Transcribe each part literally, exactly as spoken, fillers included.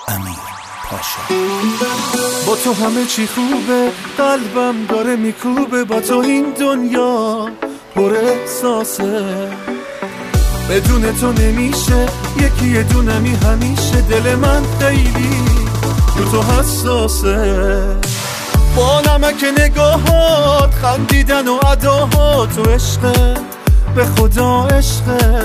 امیر پاشا. با تو همه چی خوبه، قلبم داره میکوبه، با تو این دنیا پر احساسه، بدون تو نمیشه، یکی یه دونمی همیشه، دل من خیلی رو تو حساسه. با نمک نگاهات، خندیدن و اداهات، تو عشقه، به خدا عشقه،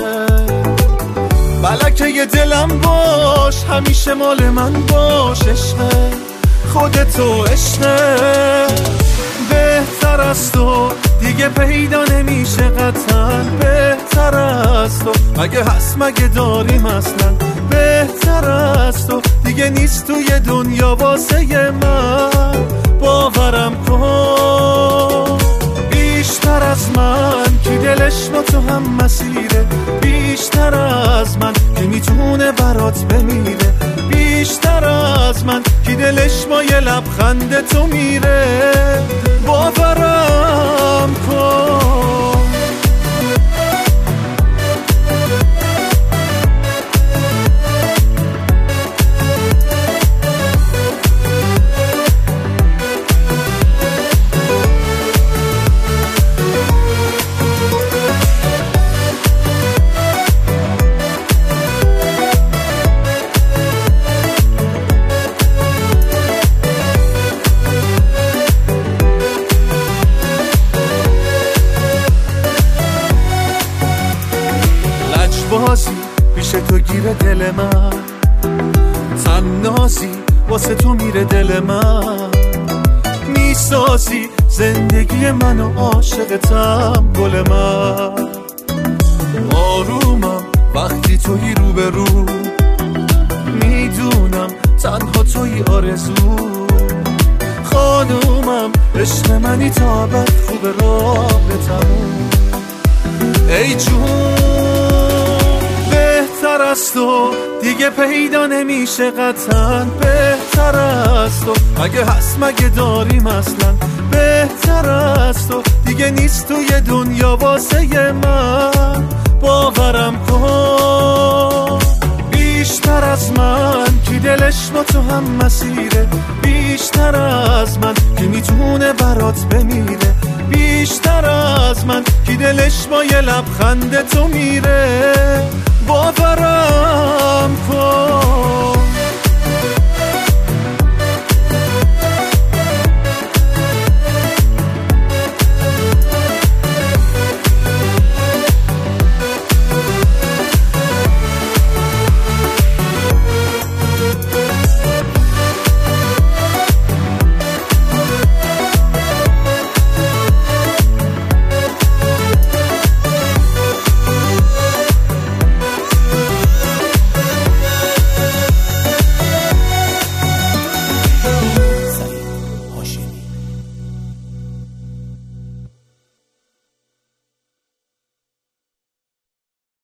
ملکه دلم باش، همیشه مال من باش، عشقه خودتو، عشقه بهتر از تو دیگه پیدا نمیشه، قطعا بهتر از تو، مگه هست مگه داریم اصلا، بهتر از تو دیگه نیست توی دنیا واسه من، باورم کن بیشتر از من کی دلش با تو هم مسیره، بیشتر از من کی میتونه برات بمیره، بیشتر از من کی دلش با یه لبخند تو میره، باورم کن. بازی پیش تو گیره دل من، تنازی واسه تو میره دل من، میسازی زندگی منو، عاشقتم گل من، آرومم وقتی توی رو به رو، میدونم تنها توی آرزو، خانومم عشق منی تا بد، خوب راه بتموم، ای جون بهتر از تو دیگه پیدا نمیشه، قطعا بهتر از تو، مگه هست مگه داریم اصلا، بهتر از تو دیگه نیست توی دنیا واسه من، باورم کن بیشتر از من کی دلش با تو هم مسیره، بیشتر از من کی میتونه برات بمیره، بیشتر از من کی دلش با یه لبخند تو میره، باورم